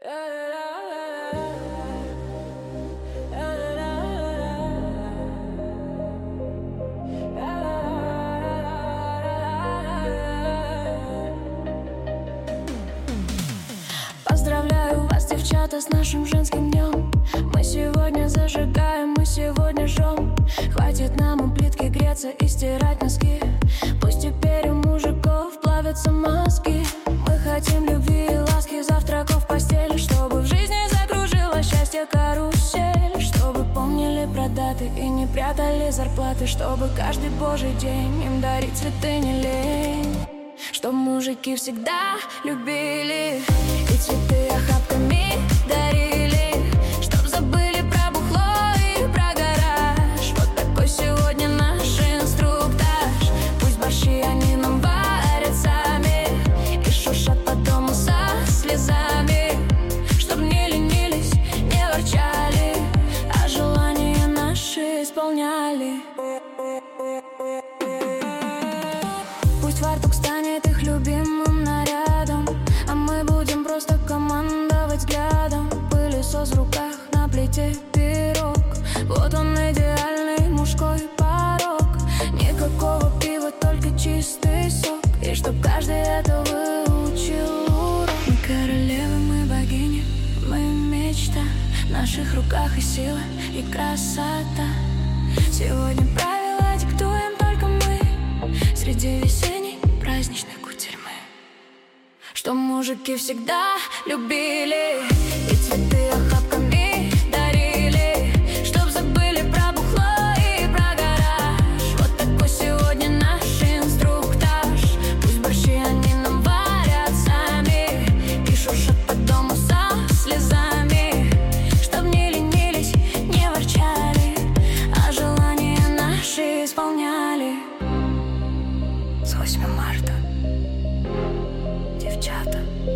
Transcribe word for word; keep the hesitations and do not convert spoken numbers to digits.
Поздравляю вас, девчата, с нашим женским днем. Мы сегодня зажигаем, мы сегодня жжем. Хватит нам у плитки греться и стирать носки. Пусть теперь у мужиков плавятся мозги. Мы хотим любви и ласки, завтраков в постели, чтобы в жизни закружила счастье карусель. Чтобы помнили про даты и не прятали зарплаты. Чтобы каждый божий день им дарить цветы не лень. Чтоб мужики всегда любили и цветы охапками дарили. Чтоб забыли про бухло и про гараж. Вот такой сегодня наш инструктаж. Пусть борщи они нам варят сами и шуршат по дому со слезами. Чтоб не ленились, не ворчали, а желания наши исполняли. Пусть фартук станет их любимым нарядом, а мы будем просто командовать взглядом. Пылесос в руках, на плите пирог. Вот он, идеальный мужской порог. Никакого пива, только чистый сок. И чтоб каждый это выучил урок. Мы королевы, мы богини, мы мечта. В наших руках и сила, и красота. Сегодня правила диктуем только мы среди весенней праздничной кутерьмы. Что мужики всегда любили и цветы охапками дарили. Чтоб забыли про бухло и про гараж. Вот такой сегодня наш инструктаж. Пусть борщи они нам варят сами и шуршат по дому со слезами. Чтоб не ленились, не ворчали, а желания наши исполняли. С восьмым марта, девчата.